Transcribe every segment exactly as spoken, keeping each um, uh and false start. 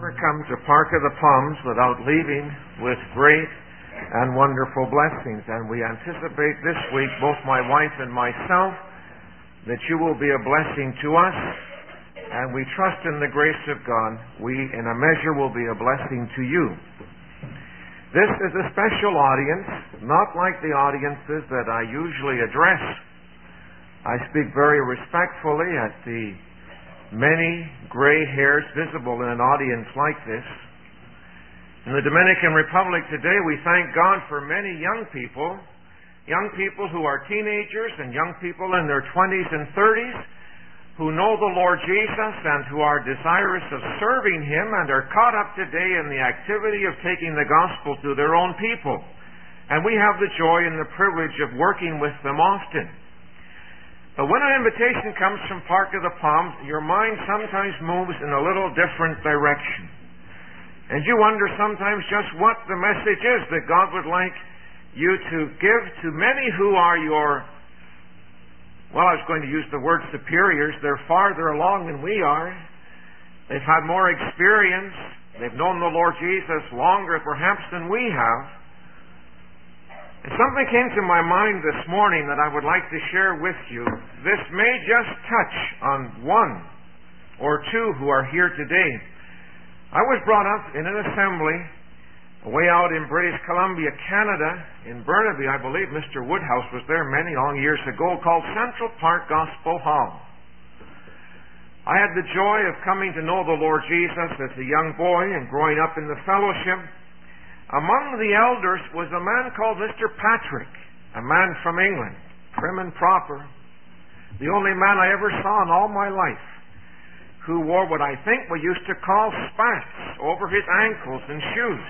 never come to Park of the Palms without leaving with great and wonderful blessings. And we anticipate this week, both my wife and myself, that you will be a blessing to us. And we trust in the grace of God, we in a measure will be a blessing to you. This is a special audience, not like the audiences that I usually address. I speak very respectfully at the many gray hairs visible in an audience like this. In the Dominican Republic today, we thank God for many young people, young people who are teenagers and young people in their twenties and thirties who know the Lord Jesus and who are desirous of serving Him and are caught up today in the activity of taking the gospel to their own people. And we have the joy and the privilege of working with them often. But when an invitation comes from Park of the Palms, your mind sometimes moves in a little different direction. And you wonder sometimes just what the message is that God would like you to give to many who are your, well, I was going to use the word superiors. They're farther along than we are. They've had more experience. They've known the Lord Jesus longer perhaps than we have. And something came to my mind this morning that I would like to share with you. This may just touch on one or two who are here today. I was brought up in an assembly way out in British Columbia, Canada, in Burnaby, I believe. Mister Woodhouse was there many long years ago, called Central Park Gospel Hall. I had the joy of coming to know the Lord Jesus as a young boy and growing up in the fellowship. Among the elders was a man called Mister Patrick, a man from England, prim and proper, the only man I ever saw in all my life who wore what I think we used to call spats over his ankles and shoes.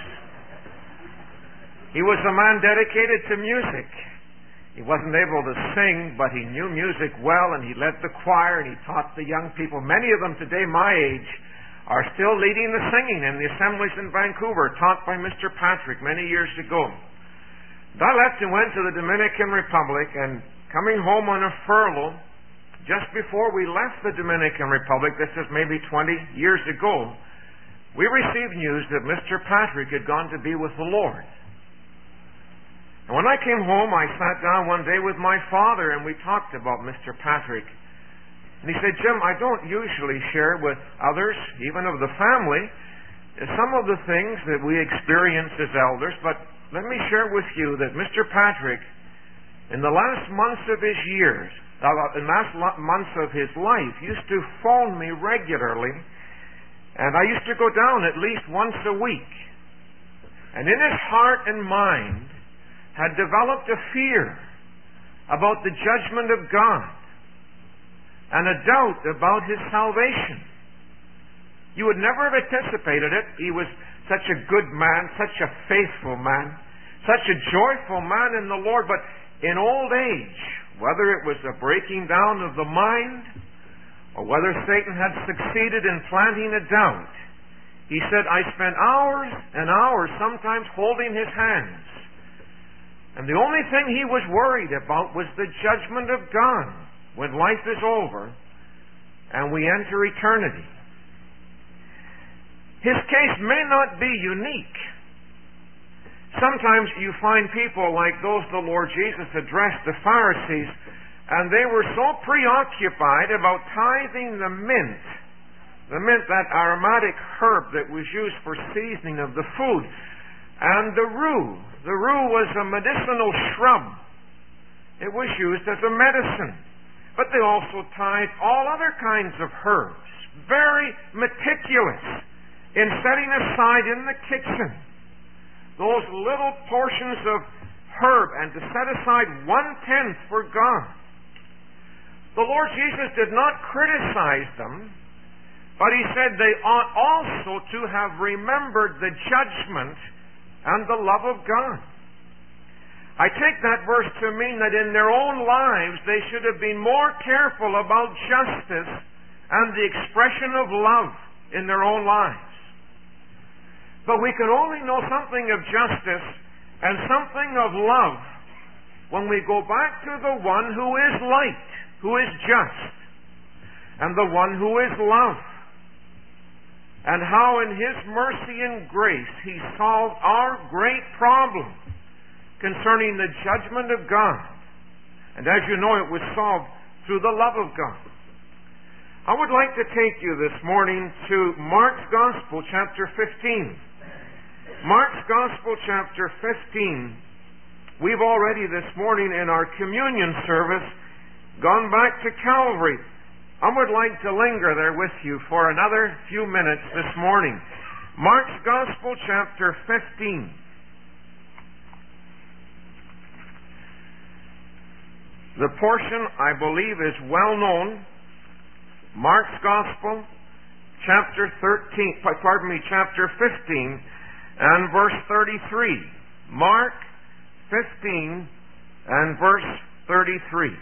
He was a man dedicated to music. He wasn't able to sing, but he knew music well, and he led the choir, and he taught the young people. Many of them today my age are still leading the singing in the assemblies in Vancouver, taught by Mister Patrick many years ago. And I left and went to the Dominican Republic, and coming home on a furlough, just before we left the Dominican Republic, this is maybe twenty years ago, we received news that Mister Patrick had gone to be with the Lord. And when I came home, I sat down one day with my father, and we talked about Mister Patrick. And he said, Jim, I don't usually share with others, even of the family, some of the things that we experience as elders, but let me share with you that Mister Patrick, in the last months of his years, in the last months of his life, used to phone me regularly, and I used to go down at least once a week. And in his heart and mind had developed a fear about the judgment of God, and a doubt about his salvation. You would never have anticipated it. He was such a good man, such a faithful man, such a joyful man in the Lord, but in old age, whether it was a breaking down of the mind, or whether Satan had succeeded in planting a doubt, he said, I spent hours and hours sometimes holding his hands. And the only thing he was worried about was the judgment of God when life is over and we enter eternity. His case may not be unique. Sometimes you find people like those the Lord Jesus addressed, the Pharisees, and they were so preoccupied about tithing the mint, the mint, that aromatic herb that was used for seasoning of the food, and the rue. The rue was a medicinal shrub. It was used as a medicine. But they also tithed all other kinds of herbs, very meticulous in setting aside in the kitchen those little portions of herb and to set aside one-tenth for God. The Lord Jesus did not criticize them, but He said they ought also to have remembered the judgment and the love of God. I take that verse to mean that in their own lives they should have been more careful about justice and the expression of love in their own lives. But we can only know something of justice and something of love when we go back to the one who is light, who is just, and the one who is love. and how in His mercy and grace He solved our great problem concerning the judgment of God. And as you know, it was solved through the love of God. I would like to take you this morning to Mark's Gospel, chapter fifteen. Mark's Gospel, chapter fifteen. We've already this morning in our communion service gone back to Calvary. I would like to linger there with you for another few minutes this morning. Mark's Gospel, chapter fifteen. The portion, I believe, is well known. Mark's Gospel, chapter thirteen, pardon me, chapter fifteen, and verse thirty-three. Mark fifteen and verse thirty-three.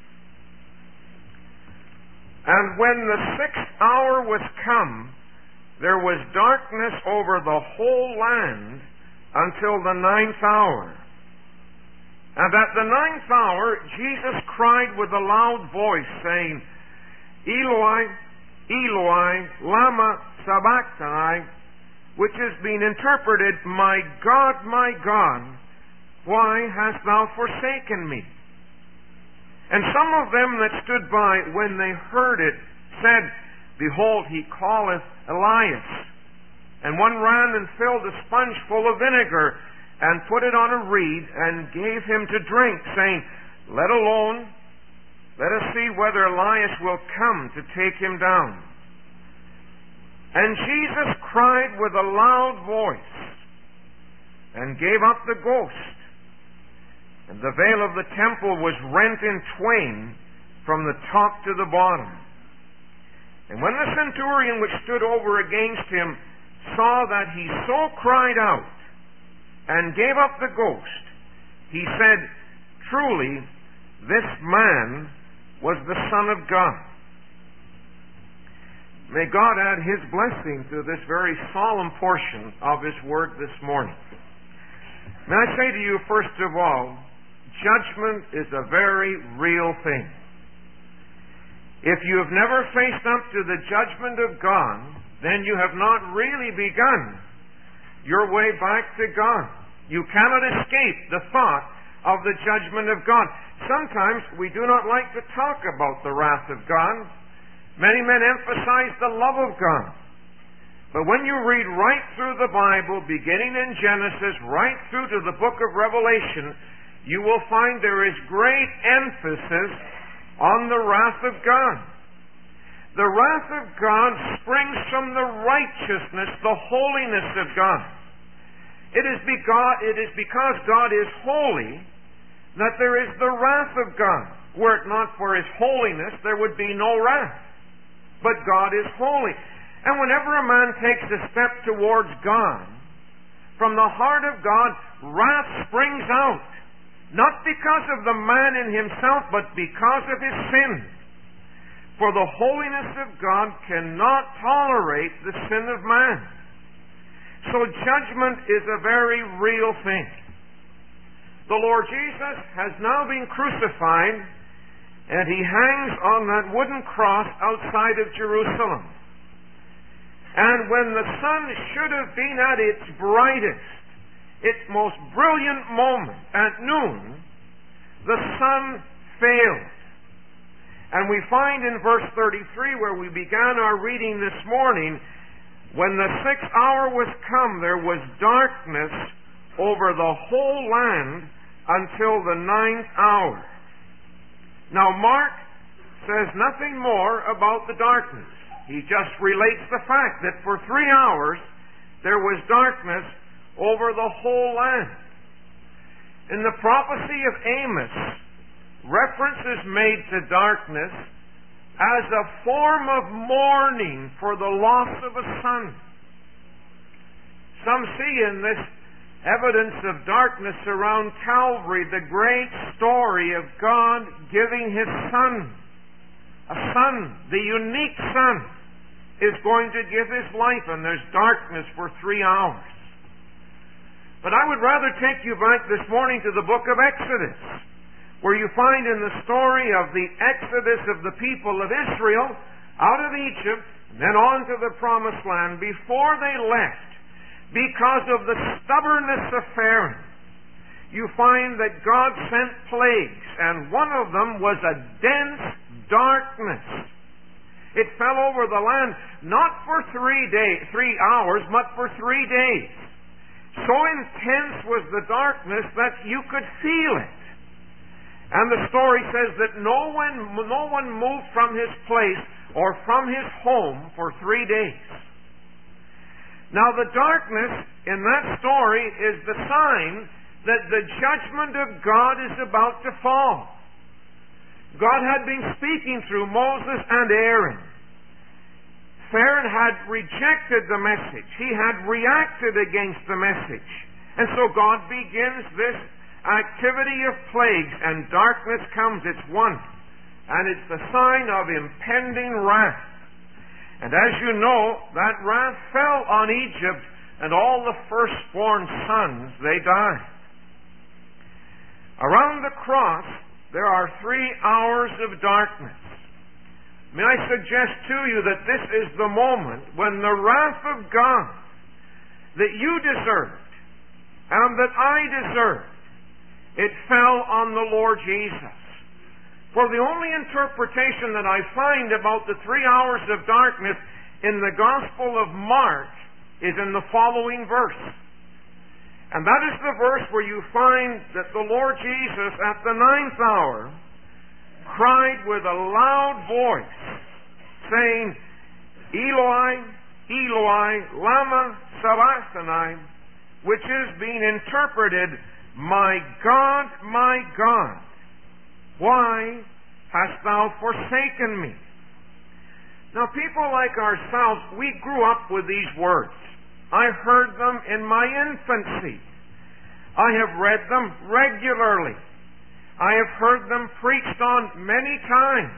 And when the sixth hour was come, there was darkness over the whole land until the ninth hour. And at the ninth hour, Jesus cried with a loud voice, saying, Eloi, Eloi, lama sabachthani, which is being interpreted, My God, my God, why hast thou forsaken me? And some of them that stood by, when they heard it, said, Behold, he calleth Elias. And one ran and filled a sponge full of vinegar, and put it on a reed, and gave him to drink, saying, Let alone, let us see whether Elias will come to take him down. And Jesus cried with a loud voice, and gave up the ghost. And the veil of the temple was rent in twain from the top to the bottom. And when the centurion which stood over against him saw that he so cried out, and gave up the ghost, he said, Truly, this man was the Son of God. May God add His blessing to this very solemn portion of His Word this morning. May I say to you, first of all, judgment is a very real thing. If you have never faced up to the judgment of God, then you have not really begun your way back to God. You cannot escape the thought of the judgment of God. Sometimes we do not like to talk about the wrath of God. Many men emphasize the love of God. But when you read right through the Bible, beginning in Genesis, right through to the book of Revelation, you will find there is great emphasis on the wrath of God. The wrath of God springs from the righteousness, the holiness of God. It is because, it is because God is holy that there is the wrath of God. Were it not for His holiness, there would be no wrath. But God is holy. And whenever a man takes a step towards God, from the heart of God, wrath springs out. Not because of the man in himself, but because of his sin. For the holiness of God cannot tolerate the sin of man. So judgment is a very real thing. The Lord Jesus has now been crucified, and He hangs on that wooden cross outside of Jerusalem. And when the sun should have been at its brightest, its most brilliant moment at noon, the sun failed. And we find in verse thirty-three, where we began our reading this morning, when the sixth hour was come, there was darkness over the whole land until the ninth hour. Now Mark says nothing more about the darkness. He just relates the fact that for three hours there was darkness over the whole land. In the prophecy of Amos, reference is made to darkness as a form of mourning for the loss of a son. Some see in this evidence of darkness around Calvary the great story of God giving His Son. A son, the unique Son, is going to give His life, and there's darkness for three hours. But I would rather take you back this morning to the book of Exodus, where you find in the story of the exodus of the people of Israel out of Egypt and then on to the promised land. Before they left, because of the stubbornness of Pharaoh, you find that God sent plagues, and one of them was a dense darkness. It fell over the land not for three days, three hours, but for three days. So intense was the darkness that you could feel it. And the story says that no one, no one moved from his place or from his home for three days. Now the darkness in that story is the sign that the judgment of God is about to fall. God had been speaking through Moses and Aaron. Pharaoh had rejected the message. He had reacted against the message. And so God begins this activity of plagues, and darkness comes. It's one. And it's the sign of impending wrath. And as you know, that wrath fell on Egypt, and all the firstborn sons, they died. Around the cross, there are three hours of darkness. May I suggest to you that this is the moment when the wrath of God that you deserved and that I deserved, it fell on the Lord Jesus. For the only interpretation that I find about the three hours of darkness in the Gospel of Mark is in the following verse. And that is the verse where you find that the Lord Jesus at the ninth hour cried with a loud voice, saying, Eloi, Eloi, lama sabachthani, which is being interpreted, My God, my God, why hast thou forsaken me? Now, people like ourselves, we grew up with these words. I heard them in my infancy. I have read them regularly. I have heard them preached on many times.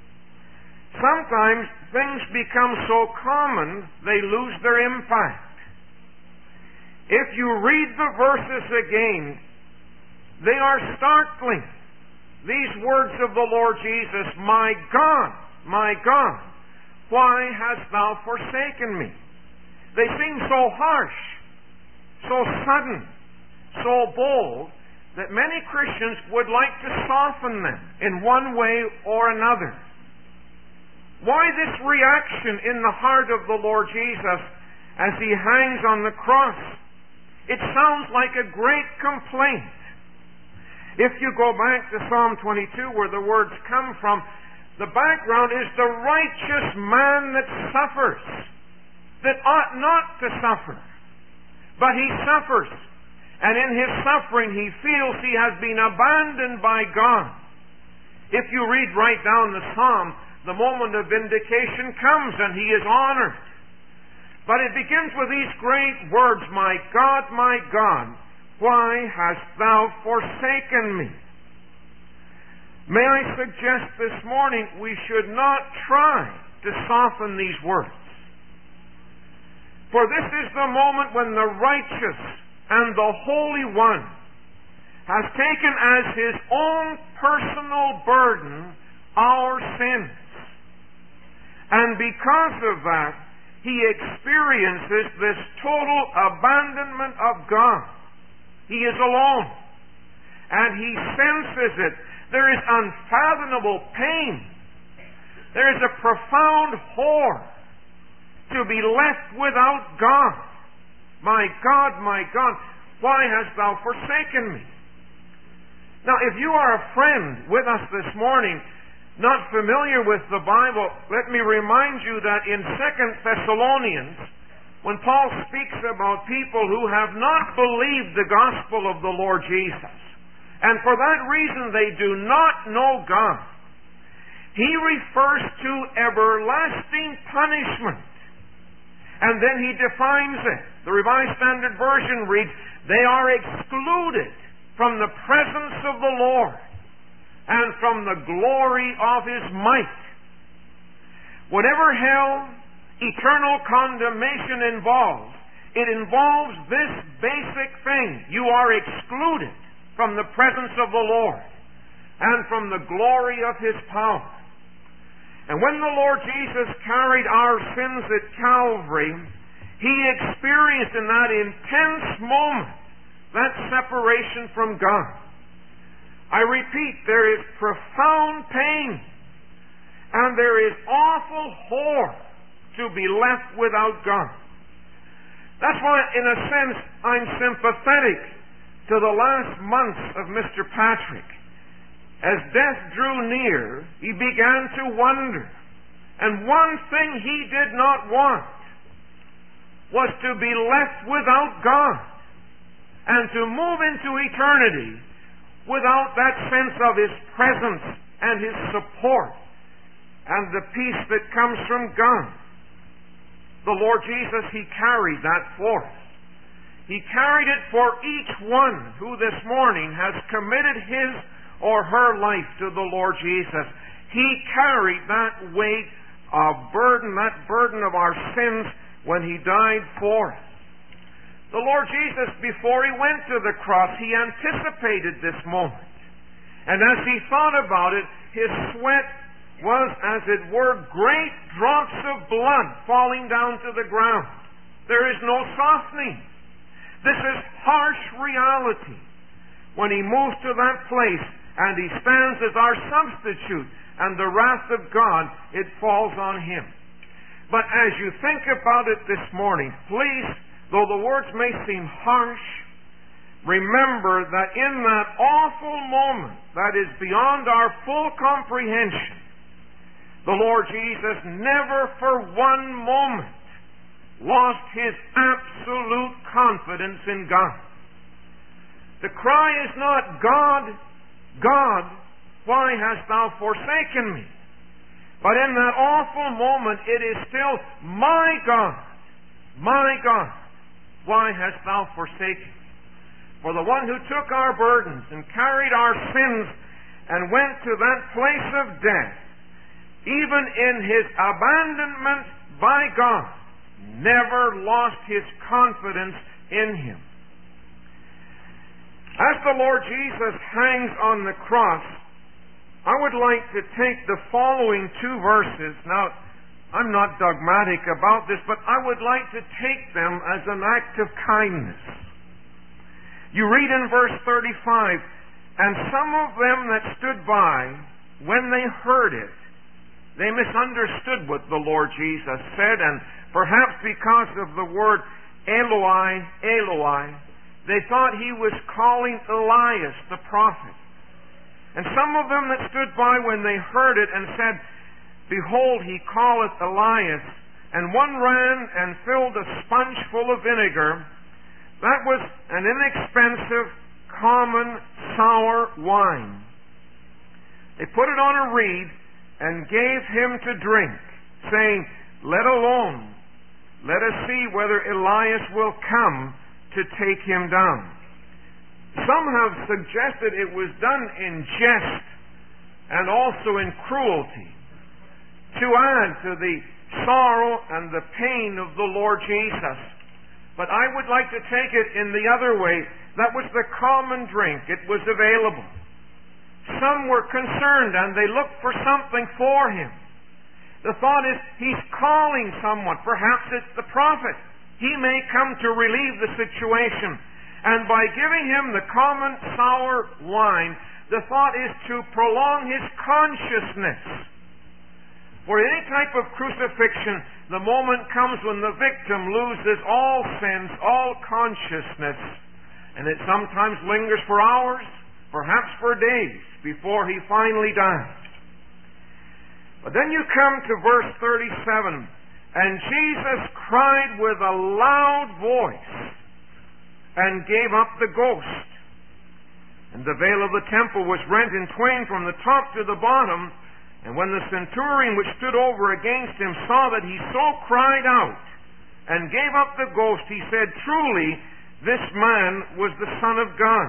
Sometimes things become so common they lose their impact. If you read the verses again, they are startling. These words of the Lord Jesus, My God, my God, why hast thou forsaken me? They seem so harsh, so sudden, so bold, that many Christians would like to soften them in one way or another. Why this reaction in the heart of the Lord Jesus as He hangs on the cross? It sounds like a great complaint. If you go back to Psalm twenty-two, where the words come from, the background is the righteous man that suffers, that ought not to suffer. But he suffers. And in his suffering, he feels he has been abandoned by God. If you read right down the psalm, the moment of vindication comes and he is honored. But it begins with these great words, My God, my God, why hast thou forsaken me? May I suggest this morning we should not try to soften these words. For this is the moment when the righteous and the Holy One has taken as His own personal burden our sins. And because of that, He experiences this total abandonment of God. He is alone. And He senses it. There is unfathomable pain. There is a profound horror to be left without God. My God, my God, why hast thou forsaken me? Now, if you are a friend with us this morning, not familiar with the Bible, let me remind you that in Second Thessalonians, when Paul speaks about people who have not believed the gospel of the Lord Jesus, and for that reason they do not know God, he refers to everlasting punishment. And then he defines it. The Revised Standard Version reads, they are excluded from the presence of the Lord and from the glory of His might. Whatever hell, eternal condemnation involves, it involves this basic thing. You are excluded from the presence of the Lord and from the glory of His power. And when the Lord Jesus carried our sins at Calvary, He experienced in that intense moment that separation from God. I repeat, there is profound pain and there is awful horror to be left without God. That's why, in a sense, I'm sympathetic to the last months of Mister Patrick. As death drew near, he began to wonder. And one thing he did not want was to be left without God and to move into eternity without that sense of His presence and His support and the peace that comes from God. The Lord Jesus, He carried that for us. He carried it for each one who this morning has committed his or her life to the Lord Jesus. He carried that weight of burden, that burden of our sins when He died for us. The Lord Jesus, before He went to the cross, He anticipated this moment. And as He thought about it, His sweat was, as it were, great drops of blood falling down to the ground. There is no softening. This is harsh reality. When He moves to that place and He stands as our substitute, and the wrath of God, it falls on Him. But as you think about it this morning, please, though the words may seem harsh, remember that in that awful moment that is beyond our full comprehension, the Lord Jesus never for one moment lost His absolute confidence in God. The cry is not, God, God, why hast Thou forsaken me? But in that awful moment, it is still, my God, my God, why hast Thou forsaken me? For the one who took our burdens and carried our sins and went to that place of death, even in His abandonment by God, never lost His confidence in Him. As the Lord Jesus hangs on the cross, I would like to take the following two verses. Now, I'm not dogmatic about this, but I would like to take them as an act of kindness. You read in verse thirty-five, and some of them that stood by, when they heard it, they misunderstood what the Lord Jesus said, and perhaps because of the word Eloi, Eloi, they thought He was calling Elias the prophet. And some of them that stood by when they heard it and said, Behold, he calleth Elias. And one ran and filled a sponge full of vinegar. That was an inexpensive, common, sour wine. They put it on a reed and gave him to drink, saying, Let alone, let us see whether Elias will come to take him down. Some have suggested it was done in jest and also in cruelty to add to the sorrow and the pain of the Lord Jesus. But I would like to take it in the other way. That was the common drink. It was available. Some were concerned and they looked for something for him. The thought is, he's calling someone. Perhaps it's the prophet. He may come to relieve the situation. And by giving him the common sour wine, the thought is to prolong his consciousness. For any type of crucifixion, the moment comes when the victim loses all sense, all consciousness, and it sometimes lingers for hours, perhaps for days, before he finally dies. But then you come to verse thirty-seven, and Jesus cried with a loud voice, and gave up the ghost. And the veil of the temple was rent in twain from the top to the bottom. And when the centurion which stood over against him saw that he so cried out and gave up the ghost, he said, Truly, this man was the Son of God.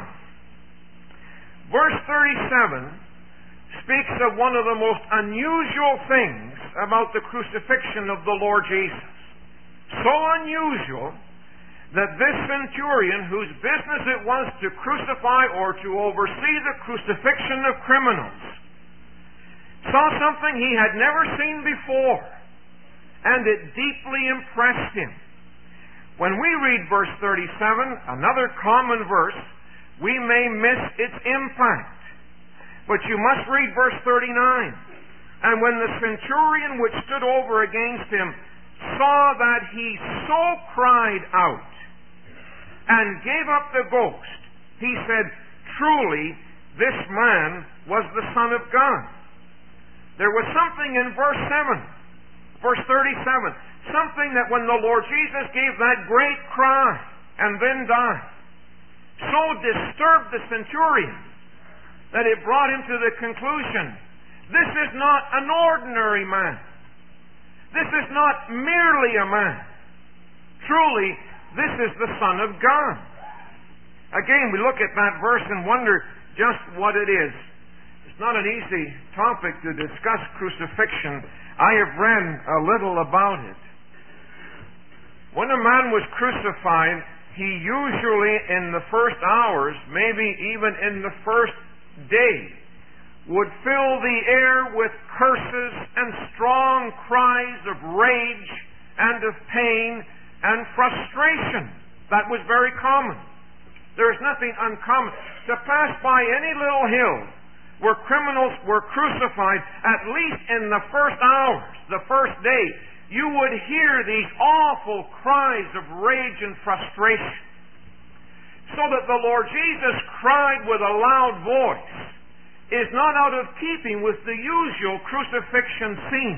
Verse thirty-seven speaks of one of the most unusual things about the crucifixion of the Lord Jesus. So unusual that this centurion, whose business it was to crucify or to oversee the crucifixion of criminals, saw something he had never seen before, and it deeply impressed him. When we read verse thirty-seven, another common verse, we may miss its impact. But you must read verse thirty-nine. And when the centurion which stood over against him saw that he so cried out and gave up the ghost, he said, "Truly, this man was the Son of God." There was something in verse seven, verse thirty-seven, something that when the Lord Jesus gave that great cry and then died, so disturbed the centurion that it brought him to the conclusion, this is not an ordinary man. This is not merely a man. Truly, this is the Son of God. Again, we look at that verse and wonder just what it is. It's not an easy topic to discuss crucifixion. I have read a little about it. When a man was crucified, he usually in the first hours, maybe even in the first day, would fill the air with curses and strong cries of rage and of pain and frustration. That was very common. There is nothing uncommon. To pass by any little hill where criminals were crucified, at least in the first hours, the first day, you would hear these awful cries of rage and frustration. So that the Lord Jesus cried with a loud voice is not out of keeping with the usual crucifixion scene.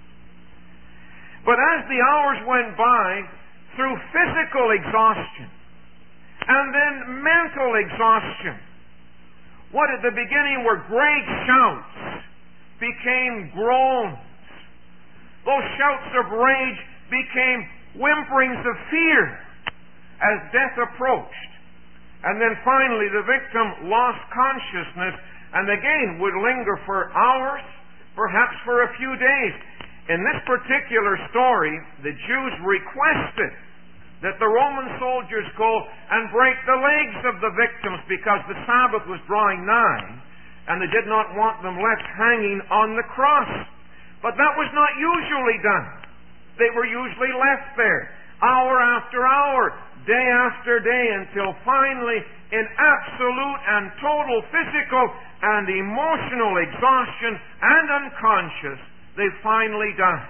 But as the hours went by, through physical exhaustion and then mental exhaustion, what at the beginning were great shouts became groans. Those shouts of rage became whimperings of fear as death approached. And then finally the victim lost consciousness and again would linger for hours, perhaps for a few days. In this particular story, the Jews requested that the Roman soldiers go and break the legs of the victims because the Sabbath was drawing nigh, and they did not want them left hanging on the cross. But that was not usually done. They were usually left there, hour after hour, day after day, until finally, in absolute and total physical and emotional exhaustion and unconscious, they finally died.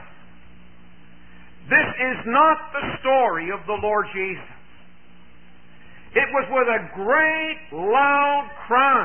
This is not the story of the Lord Jesus. It was with a great loud cry.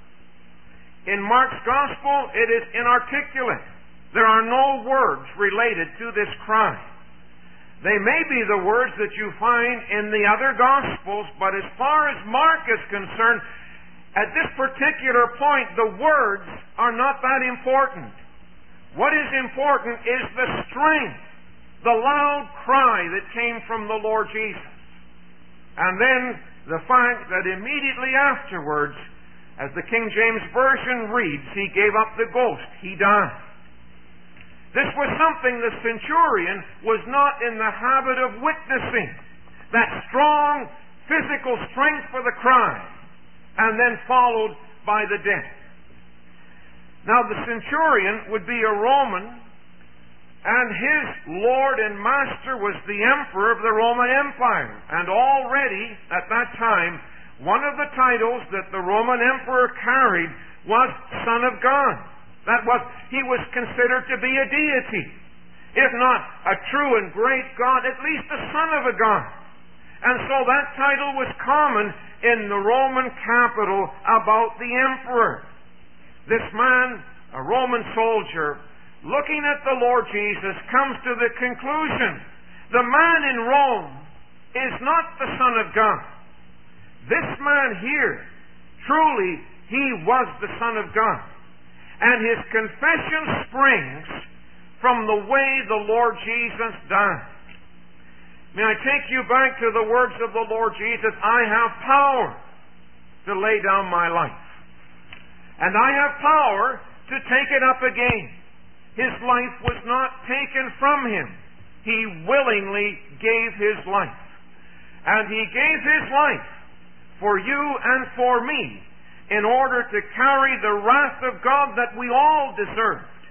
In Mark's Gospel, it is inarticulate. There are no words related to this cry. They may be the words that you find in the other Gospels, but as far as Mark is concerned, at this particular point, the words are not that important. What is important is the strength, the loud cry that came from the Lord Jesus. And then the fact that immediately afterwards, as the King James Version reads, he gave up the ghost. He died. This was something the centurion was not in the habit of witnessing. That strong physical strength for the cry, and then followed by the death. Now the centurion would be a Roman, and his lord and master was the emperor of the Roman Empire. And already at that time, one of the titles that the Roman emperor carried was Son of God. That was, he was considered to be a deity. If not a true and great God, at least the son of a God. And so that title was common in the Roman capital about the emperor. This man, a Roman soldier, looking at the Lord Jesus, comes to the conclusion, the man in Rome is not the Son of God. This man here, truly, he was the Son of God. And his confession springs from the way the Lord Jesus died. May I take you back to the words of the Lord Jesus, I have power to lay down my life. And I have power to take it up again. His life was not taken from him. He willingly gave his life. And he gave his life for you and for me, in order to carry the wrath of God that we all deserved.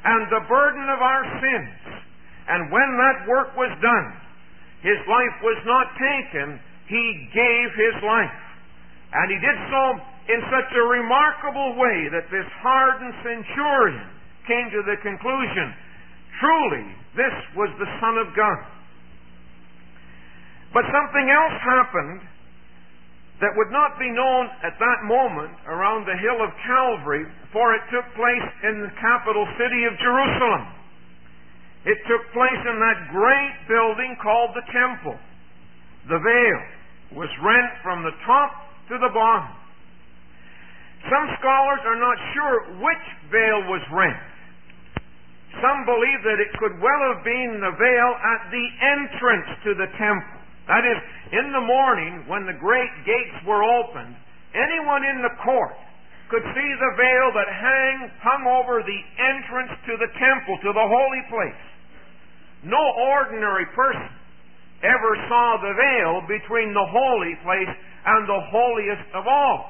and the burden of our sins. And when that work was done, His life was not taken, He gave His life. And He did so in such a remarkable way that this hardened centurion came to the conclusion, truly, this was the Son of God. But something else happened that would not be known at that moment around the hill of Calvary, for it took place in the capital city of Jerusalem. It took place in that great building called the Temple. The veil was rent from the top to the bottom. Some scholars are not sure which veil was rent. Some believe that it could well have been the veil at the entrance to the temple. That is, in the morning, when the great gates were opened, anyone in the court could see the veil that hang, hung over the entrance to the temple, to the holy place. No ordinary person ever saw the veil between the holy place and the holiest of all.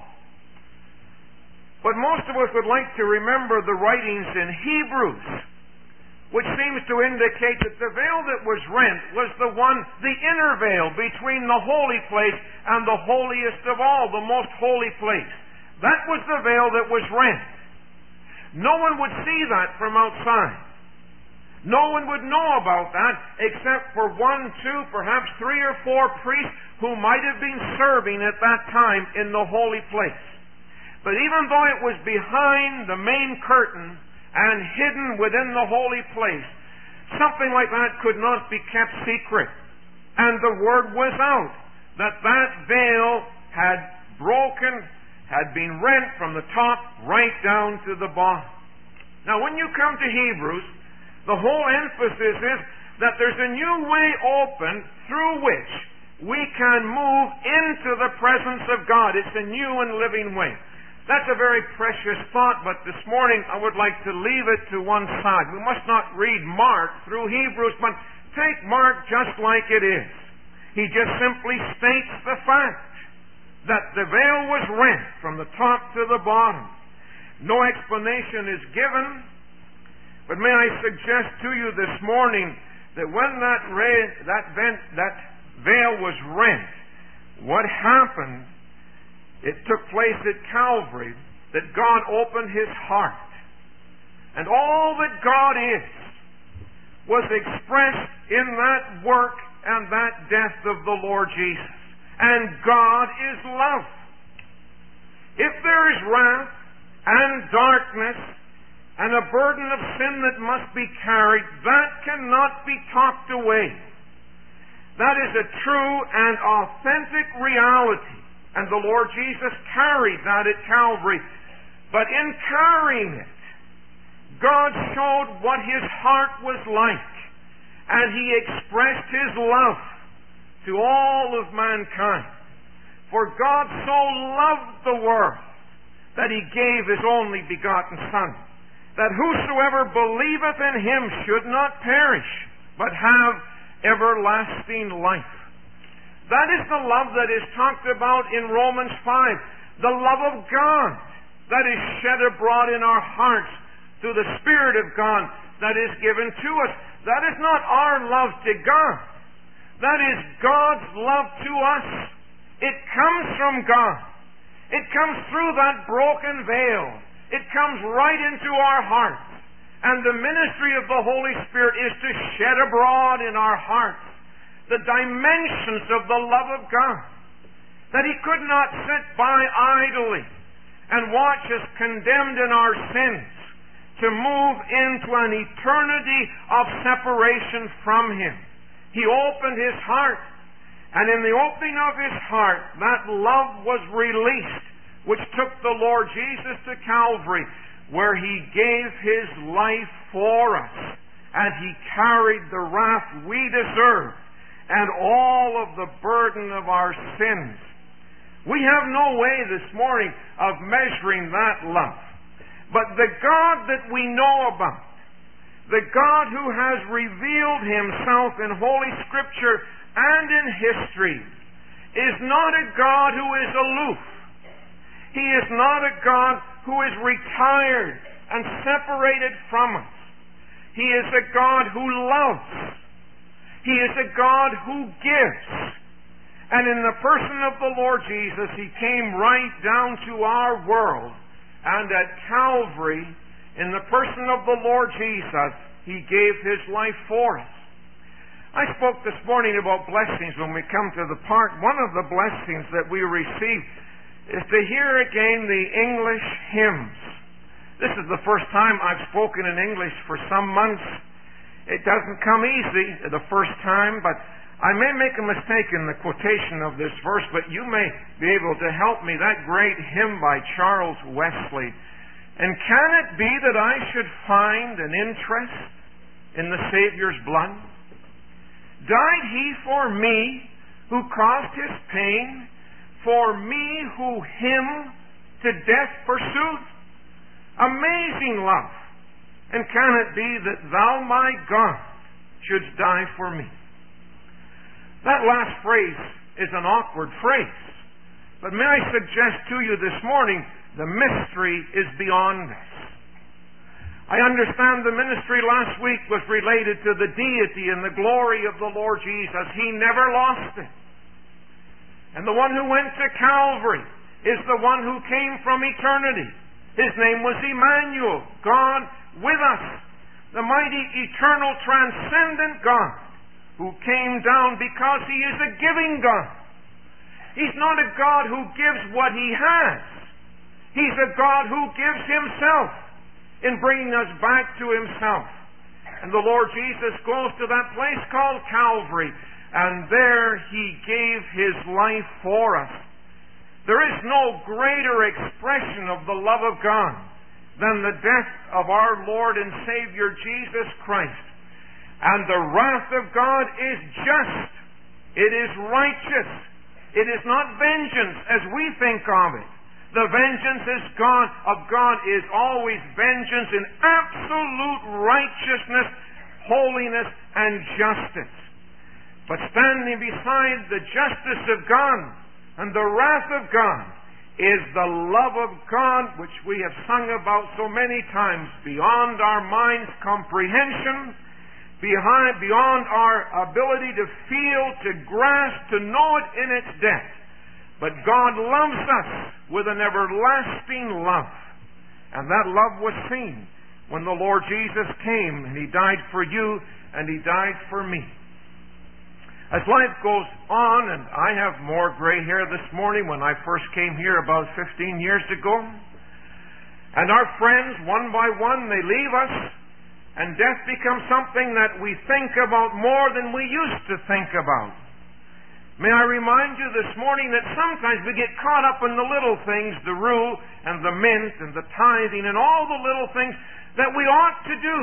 But most of us would like to remember the writings in Hebrews, which seems to indicate that the veil that was rent was the one, the inner veil between the holy place and the holiest of all, the most holy place. That was the veil that was rent. No one would see that from outside. No one would know about that except for one, two, perhaps three or four priests who might have been serving at that time in the holy place. But even though it was behind the main curtain and hidden within the holy place, something like that could not be kept secret. And the word was out that that veil had broken, had been rent from the top right down to the bottom. Now when you come to Hebrews, the whole emphasis is that there's a new way open through which we can move into the presence of God. It's a new and living way. That's a very precious thought, but this morning I would like to leave it to one side. We must not read Mark through Hebrews, but take Mark just like it is. He just simply states the fact that the veil was rent from the top to the bottom. No explanation is given, but may I suggest to you this morning that when that, ra- that, vent, that veil was rent, what happened, it took place at Calvary, that God opened His heart. And all that God is was expressed in that work and that death of the Lord Jesus. And God is love. If there is wrath and darkness and a burden of sin that must be carried, that cannot be talked away. That is a true and authentic reality. And the Lord Jesus carried that at Calvary. But in carrying it, God showed what His heart was like. And He expressed His love to all of mankind. For God so loved the world that He gave His only begotten Son, that whosoever believeth in Him should not perish, but have everlasting life. That is the love that is talked about in Romans five. The love of God that is shed abroad in our hearts through the Spirit of God that is given to us. That is not our love to God. That is God's love to us. It comes from God. It comes through that broken veil. It comes right into our hearts. And the ministry of the Holy Spirit is to shed abroad in our hearts the dimensions of the love of God. That He could not sit by idly and watch us condemned in our sins to move into an eternity of separation from Him. He opened His heart, and in the opening of His heart, that love was released, which took the Lord Jesus to Calvary, where He gave His life for us, and He carried the wrath we deserve and all of the burden of our sins. We have no way this morning of measuring that love. But the God that we know about, the God who has revealed Himself in Holy Scripture and in history, is not a God who is aloof. He is not a God who is retired and separated from us. He is a God who loves. He is a God who gives. And in the person of the Lord Jesus, He came right down to our world. And at Calvary, in the person of the Lord Jesus, He gave His life for us. I spoke this morning about blessings when we come to the part. One of the blessings that we receive is to hear again the English hymns. This is the first time I've spoken in English for some months. It doesn't come easy the first time, but I may make a mistake in the quotation of this verse, but you may be able to help me. That great hymn by Charles Wesley. And can it be that I should find an interest in the Savior's blood? Died He for me who caused His pain, for me who Him to death pursued? Amazing love! And can it be that Thou, my God, shouldst die for me? That last phrase is an awkward phrase. But may I suggest to you this morning, the mystery is beyond this. I understand the ministry last week was related to the deity and the glory of the Lord Jesus. He never lost it. And the one who went to Calvary is the one who came from eternity. His name was Emmanuel, God with us, the mighty, eternal, transcendent God who came down because He is a giving God. He's not a God who gives what He has. He's a God who gives Himself in bringing us back to Himself. And the Lord Jesus goes to that place called Calvary, and there He gave His life for us. There is no greater expression of the love of God than the death of our Lord and Savior Jesus Christ. And the wrath of God is just. It is righteous. It is not vengeance as we think of it. The vengeance is God, of God is always vengeance in absolute righteousness, holiness, and justice. But standing beside the justice of God and the wrath of God is the love of God, which we have sung about so many times, beyond our mind's comprehension, behind, beyond our ability to feel, to grasp, to know it in its depth. But God loves us with an everlasting love. And that love was seen when the Lord Jesus came and He died for you and He died for me. As life goes on, and I have more gray hair this morning when I first came here about fifteen years ago, and our friends, one by one, they leave us, and death becomes something that we think about more than we used to think about. May I remind you this morning that sometimes we get caught up in the little things, the rule and the mint and the tithing and all the little things that we ought to do.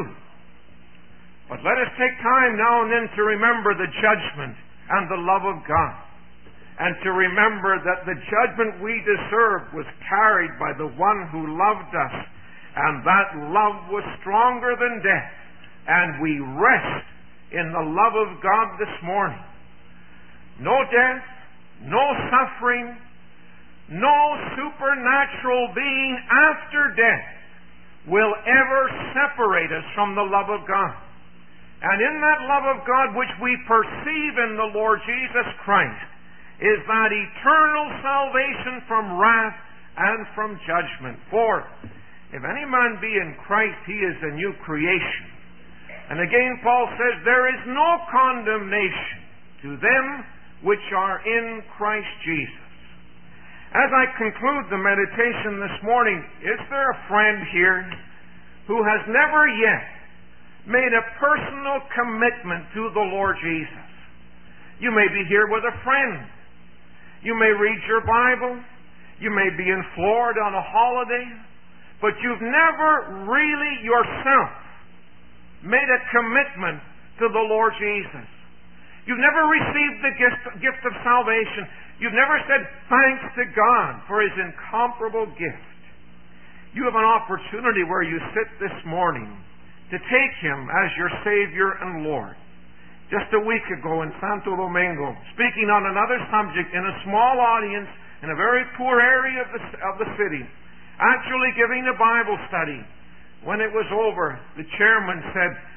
But let us take time now and then to remember the judgment and the love of God. And to remember that the judgment we deserve was carried by the one who loved us. And that love was stronger than death. And we rest in the love of God this morning. No death, no suffering, no supernatural being after death will ever separate us from the love of God. And in that love of God which we perceive in the Lord Jesus Christ is that eternal salvation from wrath and from judgment. For if any man be in Christ, he is a new creation. And again Paul says, there is no condemnation to them which are in Christ Jesus. As I conclude the meditation this morning, is there a friend here who has never yet made a personal commitment to the Lord Jesus? You may be here with a friend. You may read your Bible. You may be in Florida on a holiday. But you've never really yourself made a commitment to the Lord Jesus. You've never received the gift, gift of salvation. You've never said thanks to God for His incomparable gift. You have an opportunity where you sit this morning to take Him as your Savior and Lord. Just a week ago in Santo Domingo, speaking on another subject in a small audience in a very poor area of the, of the city, actually giving a Bible study. When it was over, the chairman said,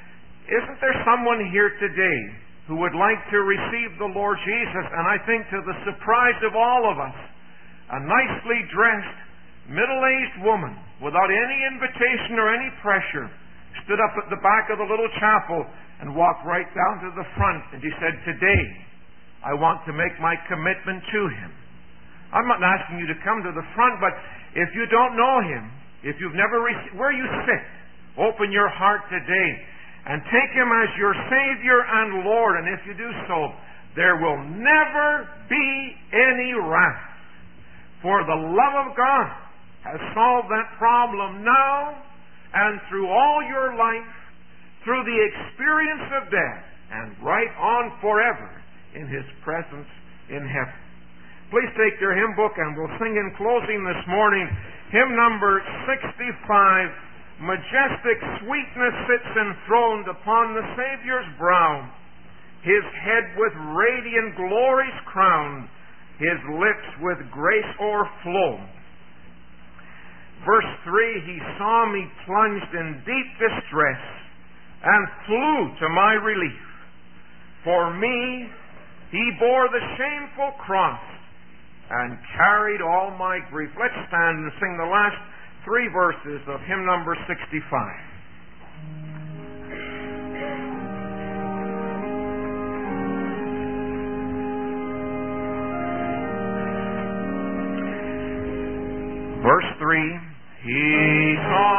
Isn't there someone here today who would like to receive the Lord Jesus? And I think to the surprise of all of us, a nicely dressed, middle-aged woman, without any invitation or any pressure, stood up at the back of the little chapel and walked right down to the front, and she said, "Today, I want to make my commitment to Him." I'm not asking you to come to the front, but if you don't know Him, if you've never received, where you sit, open your heart today and take Him as your Savior and Lord. And if you do so, there will never be any wrath. For the love of God has solved that problem now and through all your life, through the experience of death, and right on forever in His presence in heaven. Please take your hymn book, and we'll sing in closing this morning hymn number sixty-five, "Majestic sweetness sits enthroned upon the Savior's brow, His head with radiant glories crowned, His lips with grace o'erflow. Verse three, "He saw me plunged in deep distress, and flew to my relief. For me, He bore the shameful cross, and carried all my grief." Let's stand and sing the last three verses of hymn number sixty-five. Verse three, "He saw